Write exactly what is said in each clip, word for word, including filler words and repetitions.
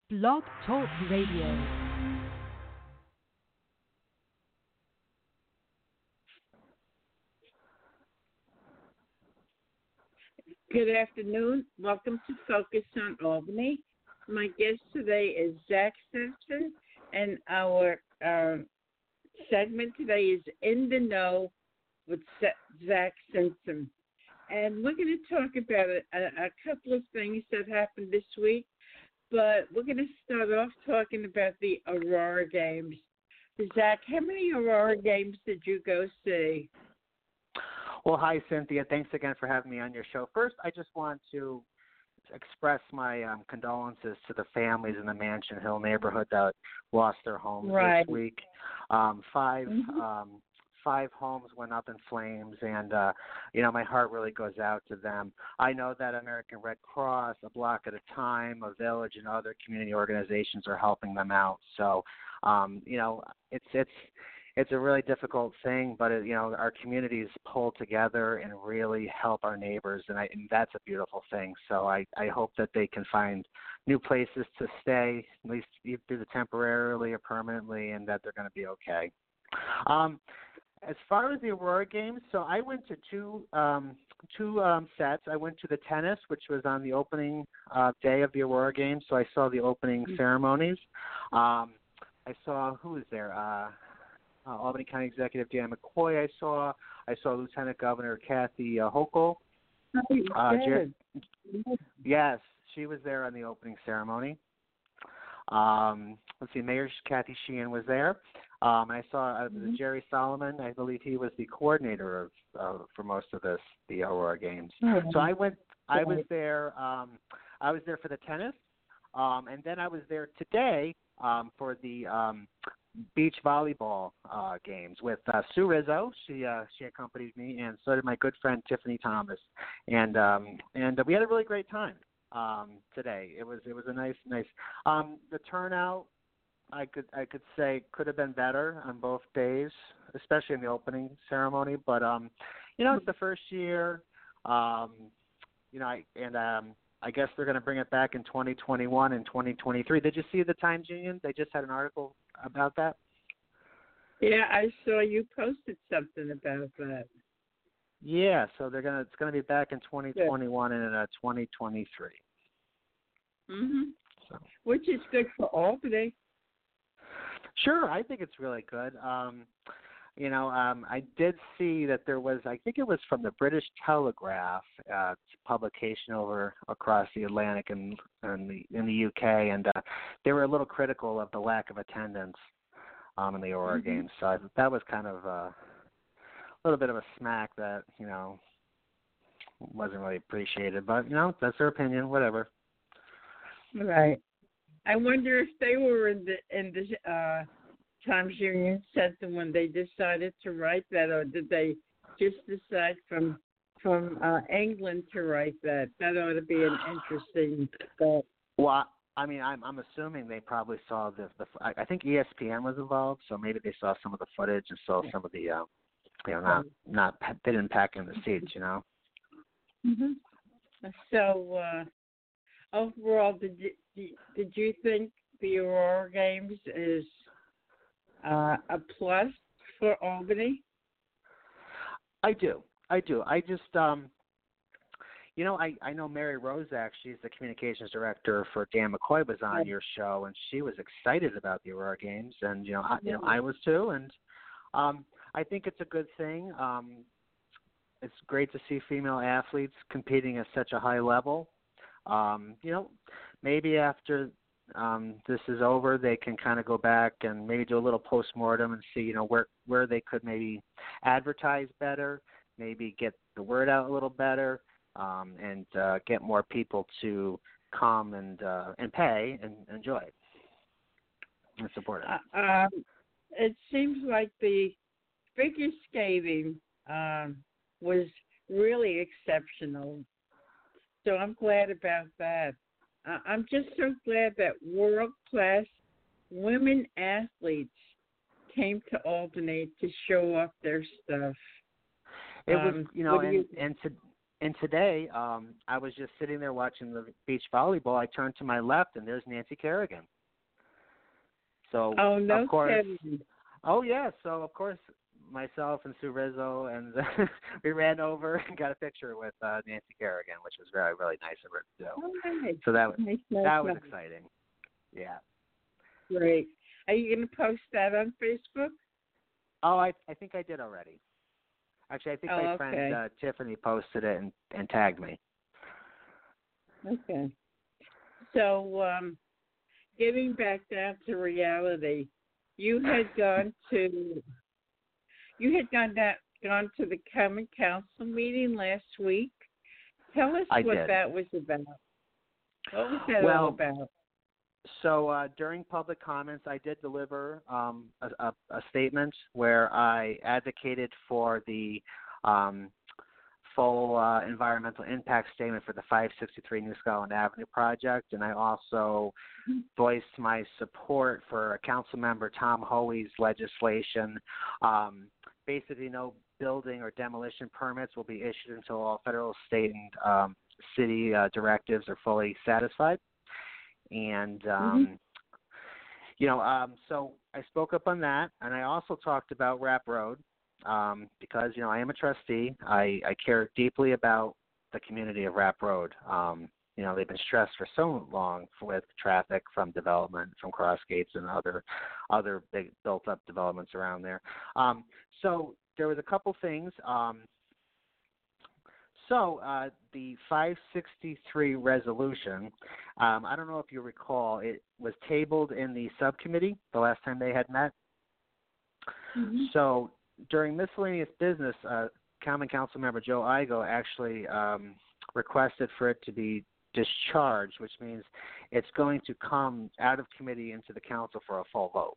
Blog Talk Radio. Good afternoon. Welcome to Focus on Albany. My guest today is Zach Simpson, and our uh, segment today is In the Know with Zach Simpson. And we're going to talk about a, a couple of things that happened this week, but we're going to start off talking about the Aurora Games. Zach, how many Aurora Games did you go see? Well, hi, Cynthia. Thanks again for having me on your show. First, I just want to express my um, condolences to the families in the Mansion Hill neighborhood that lost their homes right. this week. Um, five mm-hmm. um, five homes went up in flames, and, uh, you know, my heart really goes out to them. I know that American Red Cross, A Block at a Time, A Village, and other community organizations are helping them out. So, um, you know, it's it's – It's a really difficult thing, but it, you know, our communities pull together and really help our neighbors, and, I, and that's a beautiful thing. So I, I hope that they can find new places to stay, at least either temporarily or permanently, and that they're going to be okay. Um, as far as the Aurora Games, so I went to two um, two um, sets. I went to the tennis, which was on the opening uh, day of the Aurora Games, so I saw the opening mm-hmm. ceremonies. Um, I saw who was there. Uh, Uh, Albany County Executive Dan McCoy I saw. I saw Lieutenant Governor Kathy uh, Hochul. Uh, Jer- yes, she was there on the opening ceremony. Um, let's see, Mayor Kathy Sheehan was there. Um, I saw uh, mm-hmm. Jerry Solomon. I believe he was the coordinator of uh, for most of this, the Aurora Games. Mm-hmm. So I went. I was there. Um, I was there for the tennis, um, and then I was there today um, for the um, beach volleyball uh, games with uh, Sue Rizzo. She uh, she accompanied me, and so did my good friend Tiffany Thomas. And um, and uh, we had a really great time um, today. It was it was a nice nice. Um, the turnout, I could I could say could have been better on both days, especially in the opening ceremony. But um, you know, it's the first year. Um, you know, I, and um, I guess they're going to bring it back in twenty twenty-one and twenty twenty-three. Did you see the Times Union? They just had an article about that. Yeah, I saw you posted something about that. Yeah, so they're gonna it's gonna be back in twenty twenty-one yeah. and in uh, twenty twenty-three. Mhm. So. Which is good for Albany. Sure, I think it's really good. Um, you know, um, I did see that there was, I think it was from the British Telegraph uh, publication over across the Atlantic and in the in the U K, and uh, they were a little critical of the lack of attendance um, in the Aurora mm-hmm. Games. So I, that was kind of uh, a little bit of a smack that you know wasn't really appreciated. But you know, that's their opinion. Whatever. Right. I wonder if they were in the in the. Uh... Times Union Center when they decided to write that, or did they just decide from from uh, England to write that? That ought to be an interesting thought. Well, I mean, I'm I'm assuming they probably saw the, the I think E S P N was involved, so maybe they saw some of the footage and saw some of the, uh, you know, not not they didn't pack in the seats, you know. Mhm. So uh, overall, did you did you think the Aurora Games is Uh, a plus for Albany? I do. I do. I just, um, you know, I, I know Mary Rozak, she's the communications director for Dan McCoy, was on your show, and she was excited about the Aurora Games, and, you know, I, you know, I was too, and um, I think it's a good thing. Um, it's great to see female athletes competing at such a high level. Um, you know, maybe after Um, this is over, they can kind of go back and maybe do a little postmortem and see, you know, where where they could maybe advertise better, maybe get the word out a little better, um, and uh, get more people to come and uh, and pay and enjoy it and support it. Uh, um, it seems like the figure skating um, was really exceptional, so I'm glad about that. I'm just so glad that world-class women athletes came to Albany to show off their stuff. It was, um, you know, and, you... and to and today, um, I was just sitting there watching the beach volleyball. I turned to my left, and there's Nancy Kerrigan. So, Oh, no of course, kidding. oh yeah. So of course, myself and Sue Rizzo, and we ran over and got a picture with uh, Nancy Kerrigan, which was very, really nice of her to do. Oh, nice. So that Nice, nice, that was nice. exciting. Yeah. Great. Are you going to post that on Facebook? Oh, I I think I did already. Actually, I think Oh, my okay. friend uh, Tiffany posted it and, and tagged me. Okay. So, um, getting back down to reality, you had gone to you had gone down, gone to the Common Council meeting last week. Tell us I what did. that was about. What was that Well, all about? So uh, during public comments, I did deliver um, a, a, a statement where I advocated for the um, full uh, environmental impact statement for the five sixty-three New Scotland Avenue project, and I also voiced my support for Councilmember Tom Hoey's legislation. Um, basically, no building or demolition permits will be issued until all federal, state, and um, city uh, directives are fully satisfied. And, um, Mm-hmm. you know, um, so I spoke up on that, and I also talked about Rapp Road um, because, you know, I am a trustee. I, I care deeply about the community of Rapp Road. Um, you know, they've been stressed for so long with traffic from development, from Crossgates and other other big built-up developments around there. Um, so there was a couple things. Um, So uh, the five sixty-three resolution, um, I don't know if you recall, it was tabled in the subcommittee the last time they had met. Mm-hmm. So during miscellaneous business, uh, Common Council member Joe Igo actually um, requested for it to be discharged, which means it's going to come out of committee into the council for a full vote.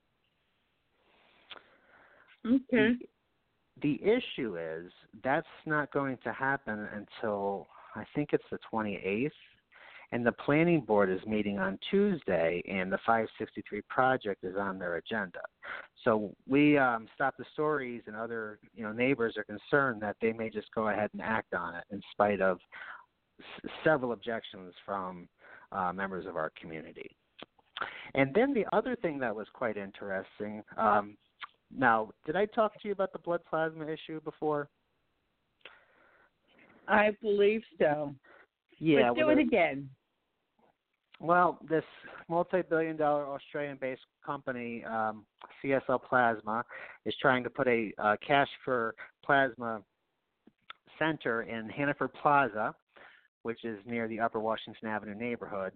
Okay. The, The issue is that's not going to happen until I think it's the twenty-eighth, and the planning board is meeting on Tuesday, and the five sixty-three project is on their agenda. So we um, Stop the Stories and other you know neighbors are concerned that they may just go ahead and act on it in spite of s- several objections from uh, members of our community. And then the other thing that was quite interesting. Um, Now, did I talk to you about the blood plasma issue before? I believe so. Yeah. But do well, it again. Well, this multi-billion dollar Australian-based company, um, C S L Plasma, is trying to put a uh, cash for plasma center in Hannaford Plaza, which is near the Upper Washington Avenue neighborhood.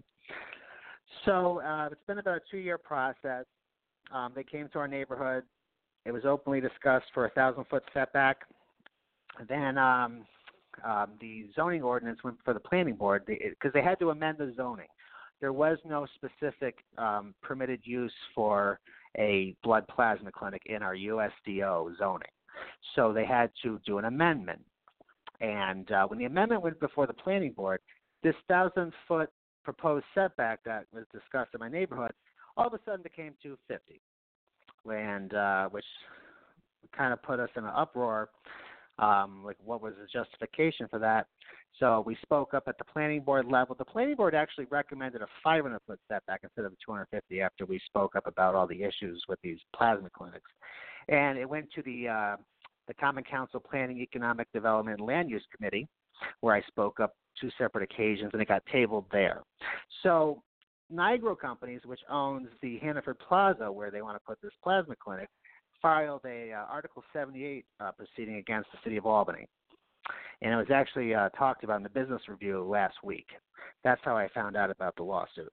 So uh, it's been about a two-year process. Um, they came to our neighborhood. It was openly discussed for a thousand-foot setback. Then um, um, the zoning ordinance went for the planning board because they, they had to amend the zoning. There was no specific um, permitted use for a blood plasma clinic in our U S D O zoning. So they had to do an amendment. And uh, when the amendment went before the planning board, this thousand-foot proposed setback that was discussed in my neighborhood all of a sudden became two fifty. And uh, which kind of put us in an uproar, um, like what was the justification for that. So we spoke up at the planning board level. The planning board actually recommended a five hundred foot setback instead of a two hundred fifty after we spoke up about all the issues with these plasma clinics. And it went to the, uh, the Common Council Planning, Economic Development, and Land Use Committee, where I spoke up two separate occasions, and it got tabled there. So Nigro Companies, which owns the Hannaford Plaza where they want to put this plasma clinic, filed a uh, Article seventy-eight uh, proceeding against the City of Albany. And it was actually uh, talked about in the Business Review last week. That's how I found out about the lawsuit.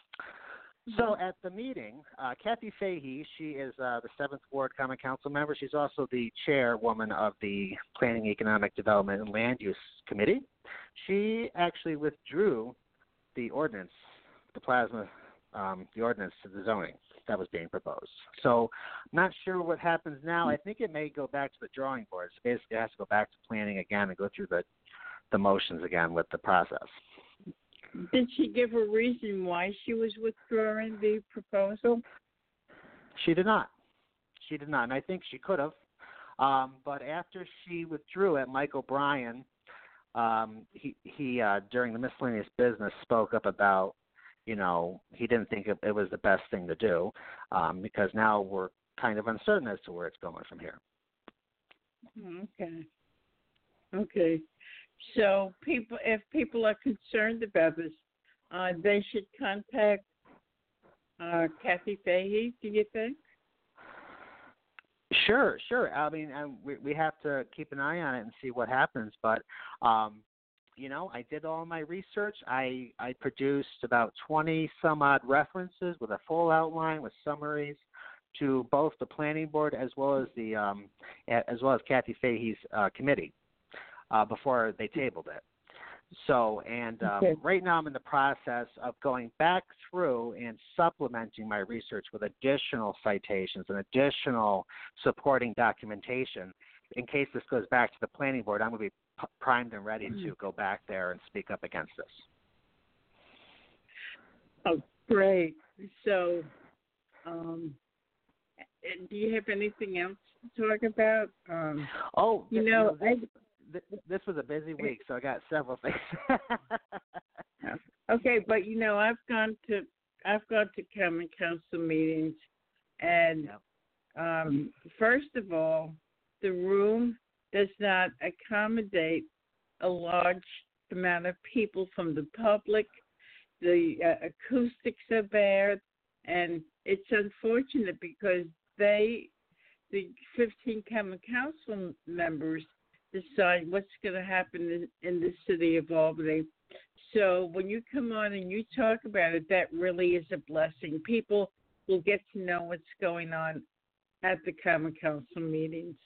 So at the meeting, uh, Kathy Fahey, she is uh, the seventh Ward Common Council member. She's also the chairwoman of the Planning, Economic Development, and Land Use Committee. She actually withdrew the ordinance the plasma, um, the ordinance to the zoning that was being proposed. So I'm not sure what happens now. I think it may go back to the drawing board. So basically it has to go back to planning again and go through the, the motions again with the process. Did she give a reason why she was withdrawing the proposal? She did not. She did not, and I think she could have. Um, but after she withdrew it, Mike O'Brien um, he he uh, during the miscellaneous business spoke up about, you know, he didn't think it, it was the best thing to do um, because now we're kind of uncertain as to where it's going from here. Okay. Okay. So people, if people are concerned about this, uh, they should contact uh, Kathy Fahey, do you think? Sure, sure. I mean, and we we have to keep an eye on it and see what happens. But, um, you know, I did all my research. I I produced about twenty some odd references with a full outline with summaries to both the planning board as well as the um, a- as well as Kathy Fahey's uh, committee uh, before they tabled it. So, and um, Okay. right now I'm in the process of going back through and supplementing my research with additional citations and additional supporting documentation. In case this goes back to the planning board, I'm going to be p- primed and ready Mm-hmm. to go back there and speak up against this. Oh, great. So, um, do you have anything else to talk about? Um, Oh, you th- know, you know this, th- this was a busy week, so I got several things. okay, but you know, I've gone to I've gone to common council meetings, and Yep. um, first of all, the room does not accommodate a large amount of people from the public. The uh, acoustics are bad, and it's unfortunate because they, the fifteen common council members, decide what's going to happen in, in the city of Albany. So when you come on and you talk about it, that really is a blessing. People will get to know what's going on at the common council meetings.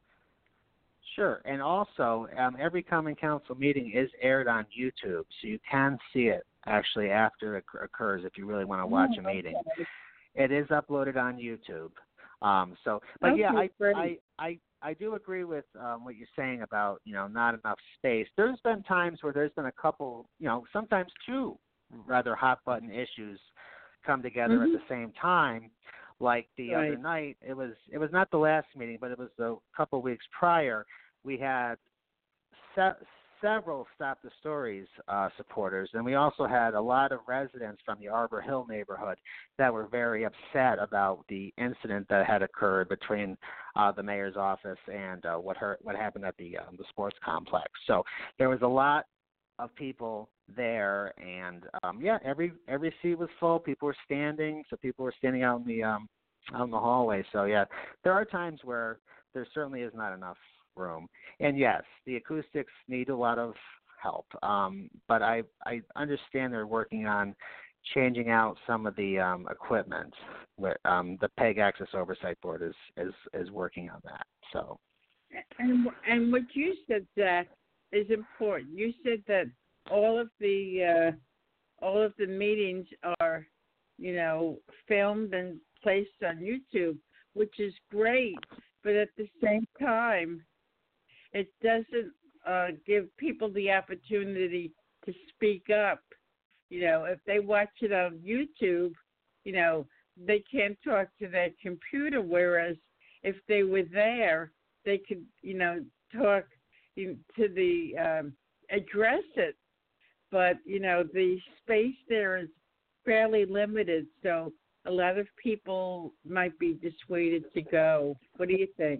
Sure, and also um, every common council meeting is aired on YouTube, so you can see it actually after it occurs if you really want to watch a meeting. Okay. It is uploaded on YouTube. Um, so, but Okay, yeah, I, great. I I I do agree with um, what you're saying about, you know, not enough space. There's been times where there's been a couple, you know, sometimes two rather hot button issues come together Mhm. at the same time. Like the Right. other night, it was it was not the last meeting, but it was a couple weeks prior. We had se- several Stop the Stories uh, supporters, and we also had a lot of residents from the Arbor Hill neighborhood that were very upset about the incident that had occurred between uh, the mayor's office and uh, what hurt, what happened at the um, the sports complex. So there was a lot of people there, and um, yeah, every every seat was full. People were standing, so people were standing out in the um, out in the hallway. So yeah, there are times where there certainly is not enough room. And yes, the acoustics need a lot of help. Um, but I I understand they're working on changing out some of the um, equipment. Where, um, the PEG Access Oversight Board is, is is working on that. So. And and what you said, Zach, is important. You said that all of the uh, all of the meetings are, you know, filmed and placed on YouTube, which is great. But at the same time, it doesn't uh, give people the opportunity to speak up. You know, if they watch it on YouTube, you know, they can't talk to their computer, whereas if they were there, they could, you know, talk to the, um, address it. But, you know, the space there is fairly limited, so a lot of people might be dissuaded to go. What do you think?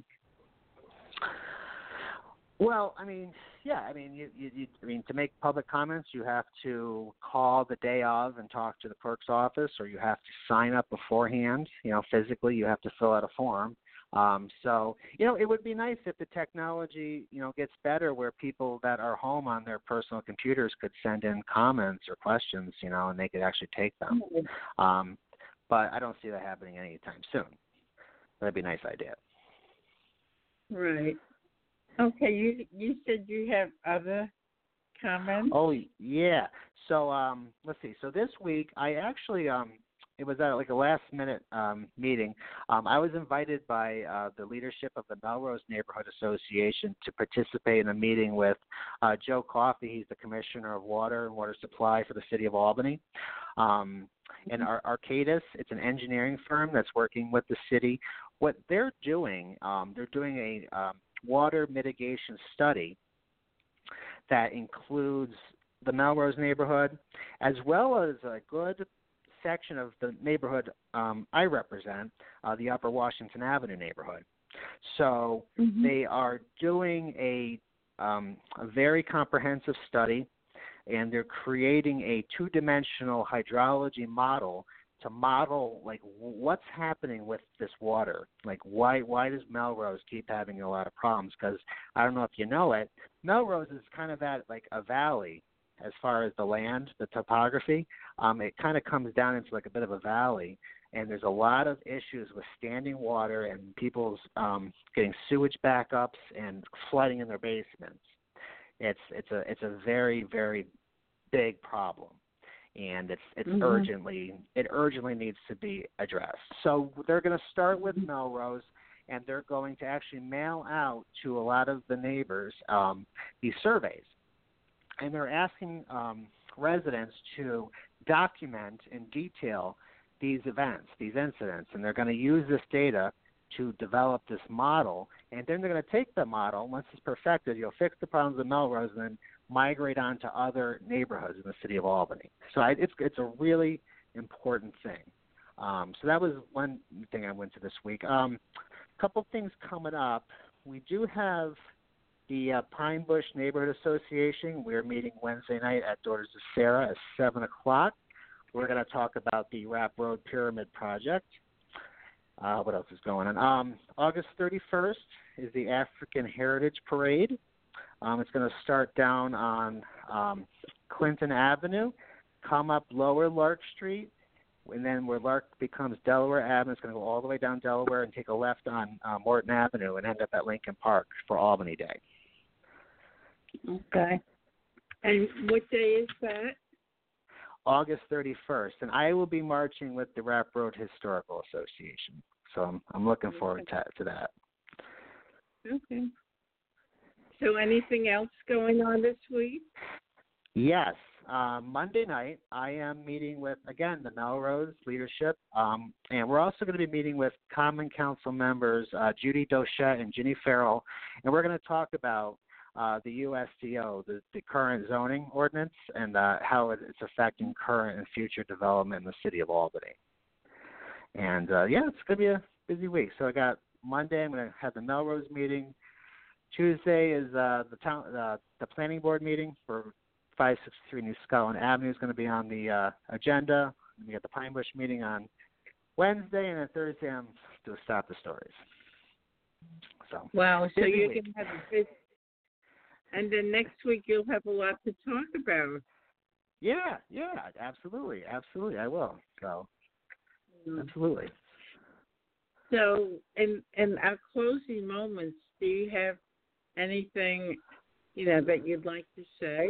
Well, I mean, yeah, I mean, you, you, you, I mean, to make public comments, you have to call the day of and talk to the clerk's office, or you have to sign up beforehand. You know, physically, you have to fill out a form. Um, so, you know, it would be nice if the technology, you know, gets better, where people that are home on their personal computers could send in comments or questions, you know, and they could actually take them. Um, but I don't see that happening anytime soon. That'd be a nice idea. Right. Okay, you you said you have other comments? Oh yeah. So um, let's see. So this week I actually um, it was at like a last minute um, meeting. Um, I was invited by uh, the leadership of the Melrose Neighborhood Association to participate in a meeting with uh, Joe Coffey. He's the Commissioner of Water and Water Supply for the City of Albany. Um, and Ar- Arcadis, it's an engineering firm that's working with the city. What they're doing, um, they're doing a um, water mitigation study that includes the Melrose neighborhood, as well as a good section of the neighborhood um, I represent, uh, the Upper Washington Avenue neighborhood. So Mm-hmm. they are doing a, um, a very comprehensive study, and they're creating a two-dimensional hydrology model to model like what's happening with this water. Like why why does Melrose keep having a lot of problems? Because I don't know if you know it, Melrose is kind of at like a valley as far as the land, the topography. Um, it kind of comes down into like a bit of a valley, and there's a lot of issues with standing water and people's um, getting sewage backups and flooding in their basements. It's it's a it's a very very big problem, and it's it's mm-hmm. urgently it urgently needs to be addressed. So they're going to start with Melrose, and they're going to actually mail out to a lot of the neighbors um, these surveys, and they're asking um, residents to document in detail these events, these incidents, and they're going to use this data to develop this model, and then they're going to take the model. Once it's perfected, you'll fix the problems of Melrose and then migrate on to other neighborhoods in the city of Albany. So I, it's it's a really important thing. Um, so that was one thing I went to this week. Um, a couple things coming up. We do have the uh, Pine Bush Neighborhood Association. We're meeting Wednesday night at Daughters of Sarah at seven o'clock. We're going to talk about the Rapp Road Pyramid Project. Uh, what else is going on? Um, August thirty-first is the African Heritage Parade. Um, it's going to start down on um, Clinton Avenue, come up Lower Lark Street, and then where Lark becomes Delaware Avenue, it's going to go all the way down Delaware and take a left on uh, Morton Avenue and end up at Lincoln Park for Albany Day. Okay. And what day is that? August thirty-first, and I will be marching with the Rapp Road Historical Association. So I'm, I'm looking forward to, to that. Okay. So anything else going on this week? Yes. Uh, Monday night, I am meeting with, again, the Melrose leadership, um, and we're also going to be meeting with Common Council members uh, Judy Dochette and Ginny Farrell, and we're going to talk about uh, the U S D O, the, the current zoning ordinance, and uh, how it, it's affecting current and future development in the city of Albany. And, uh, yeah, it's going to be a busy week. So I got Monday, I'm going to have the Melrose meeting. Tuesday is uh, the town, uh, the planning board meeting for five sixty-three New Scotland Avenue is going to be on the uh, agenda. We got the Pine Bush meeting on Wednesday, and then Thursday I'm to Stop the Stories. So wow, so you're week. going to have a busy, and then next week you'll have a lot to talk about. Yeah, yeah, absolutely, absolutely, I will. So mm. absolutely. So in in our closing moments, do you have anything, you know, that you'd like to say?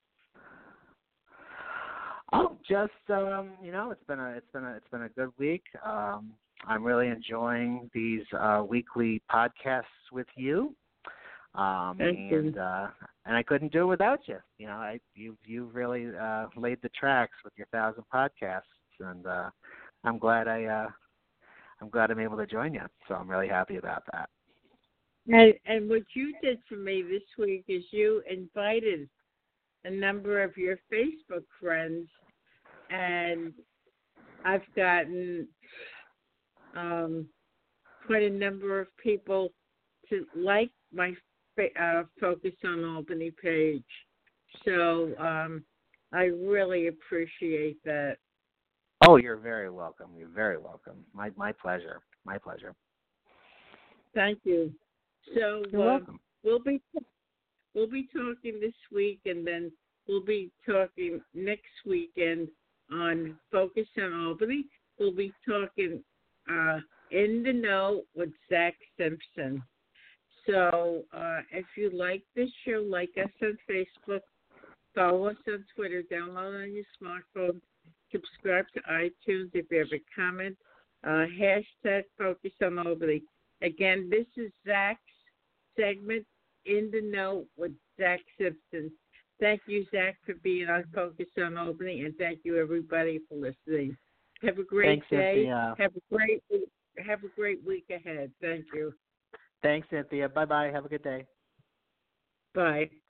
Oh, just um, you know, it's been a it's been a it's been a good week. Um, I'm really enjoying these uh, weekly podcasts with you. Um, Thank and you. Uh, and I couldn't do it without you. You know, I you you really uh, laid the tracks with your thousand podcasts, and uh, I'm glad I uh, I'm glad I'm able to join you. So I'm really happy about that. And, and what you did for me this week is you invited a number of your Facebook friends, and I've gotten um, quite a number of people to like my uh, Focus on Albany page. So um, I really appreciate that. Oh, you're very welcome. You're very welcome. My my pleasure. My pleasure. Thank you. So You're uh, welcome. We'll be we'll be talking this week, and then we'll be talking next weekend on Focus on Albany. We'll be talking uh, In the Know with Zach Simpson. So uh, if you like this show, like us on Facebook, follow us on Twitter, download on your smartphone, subscribe to iTunes. If you have a comment, uh, hashtag Focus on Albany. Again, this is Zach's segment, In the Know with Zach Simpson. Thank you, Zach, for being on Focus on Albany, and thank you, everybody, for listening. Have a great Thanks, day. Cynthia. Have a great have a great week ahead. Thank you. Thanks, Cynthia. Bye bye. Have a good day. Bye.